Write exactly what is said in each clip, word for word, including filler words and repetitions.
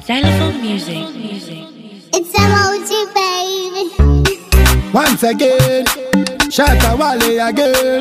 Xylophone music. It's M O G, baby. Once again, Shatta Wale again.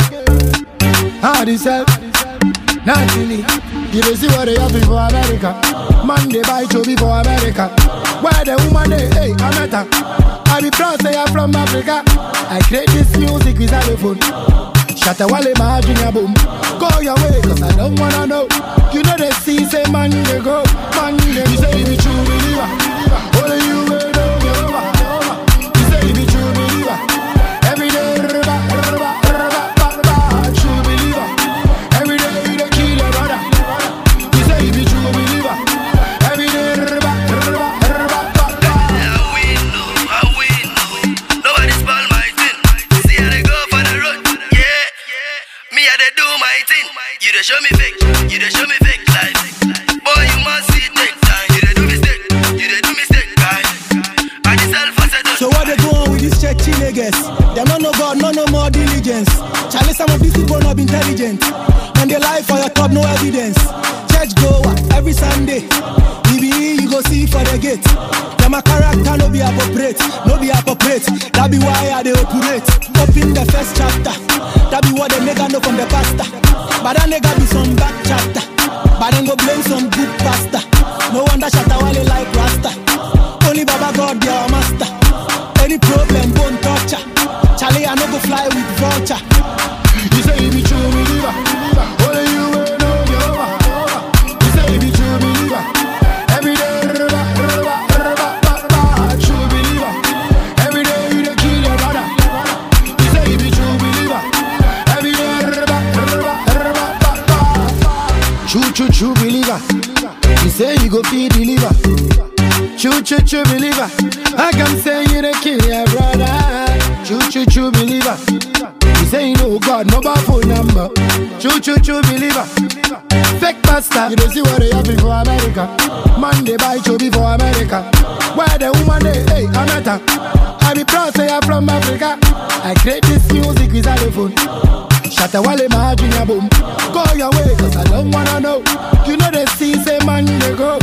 How this help? Naturally, you don't see what they have for America. Man, they buy Chobi for America. Where the woman they, hey, I met her. I be proud say I'm from Africa. I create this music with xylophone. Shatta Wale, my junior boom. Go your way, cause I don't wanna know. You know they see, say man, they go. Man, they you say you be true believer. Only you will know you're over. You say you be true believer. Every day, rubba, rubba, rubba, rubba, true believer. Every day you dey kill your brother. You say you be true believer. Every day, rubba, rubba, rubba, rubba. I win, no, I win, no. Nobody spoil my thing. See how they go for the road, yeah. Me how they do my thing. You dey show me fake, you dey show me fake life. Boy, you must see it take time. You dey do mistake, you dey do mistake, guy. I just self for settle. So what they go on with these churchy niggas? Them no no God, no no more diligence. Charlie, some of these people not be intelligent. And they lie for your top, no evidence. Church go every Sunday. E B E you go see for the gate. Them a character no be appropriate, no be appropriate. That be why I they operate. Open the first chapter. That be what the nigga know from the pastor. But that nigga be some back chapter. But then go blame some good pastor. No wonder Shatta Wale like Rasta. Only Baba God be our master. Any problem won't touch her. Charlie I no go fly with vulture. You say you be true believer. Only you will know you're over. You say you be true believer. Every day, rubba, rubba, rubba, rubba, true believer. Every day you dey kill your brother. You say you be true believer. Every day, rubba, rubba, rubba, rubba. True, true, true believer. You say you go be deliver. True, true, true believer. I can say you dey kill your brother. True, true, true believer. You say you know God, no bad phone number. True, true, true believer. Fake pastor. You don't see what they have for America. Man, they buy Chobi for America. Where the woman they, hey, I met her. I be proud say I'm from Africa. I create this music with xylophone. Shatta Wale, my junior boom. Go your way, cause I don't wanna know. You know they see, say man, they go.